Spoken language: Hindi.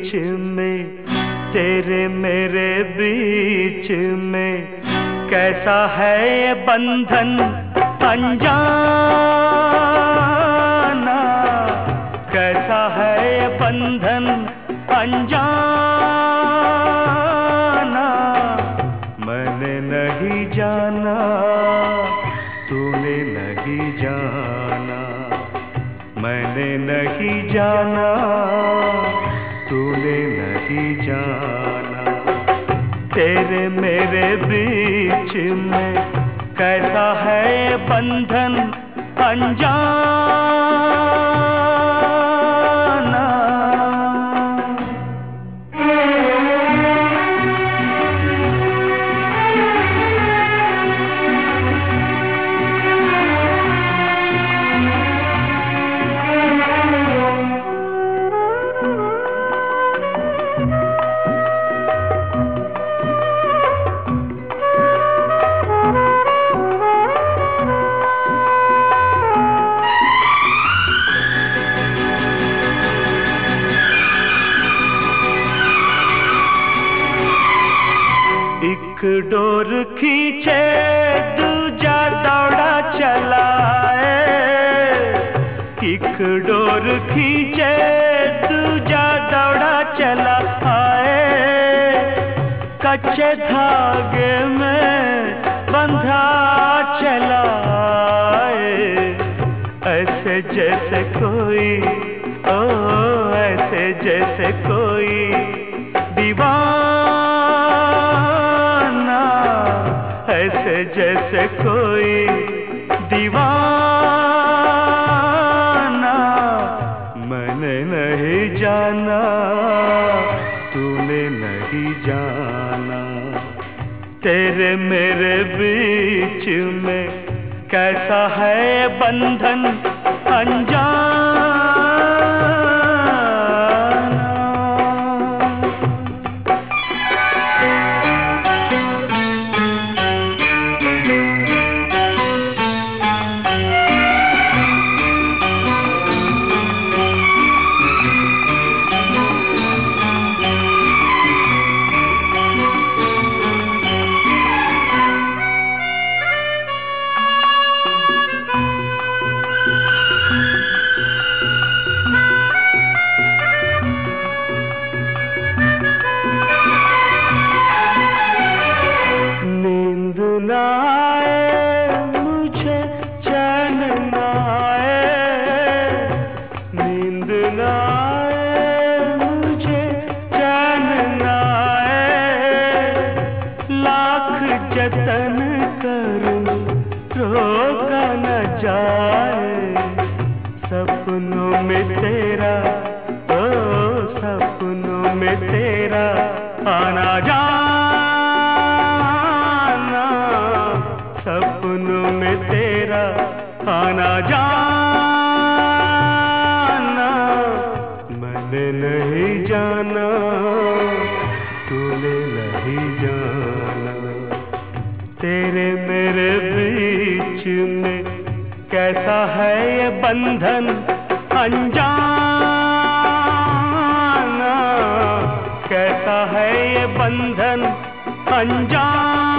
बीच में, तेरे मेरे बीच में कैसा है ये बंधन अनजाना, कैसा है ये बंधन अनजाना। मैंने नहीं जाना, तूने नहीं जाना, मैंने नहीं जाना, तूने नहीं जाना। तेरे मेरे बीच में कैसा है बंधन अनजाना। एक डोर खींचे दूजा दौड़ा चला है, एक डोर खींचे दूजा दौड़ा चला आए। कच्चे धागे में बंधा चला आए, ऐसे जैसे कोई, ओ ऐसे जैसे कोई दीवाना, ऐसे जैसे कोई दीवाना। मैंने नहीं जाना, तूने नहीं जाना। तेरे मेरे बीच में कैसा है बंधन अनजाना। मुझे चैन न आए, नींद न आए, मुझे चैन न आए। लाख जतन करूं रोका न जाए, सपनों में तेरा, ओ सपनों में तेरा आना जाना, सपनों में तेरा आना जाना। मैंने नहीं जाना, तूने नहीं जाना। तेरे मेरे बीच में कैसा है ये बंधन अनजाना, कैसा है ये बंधन अनजाना।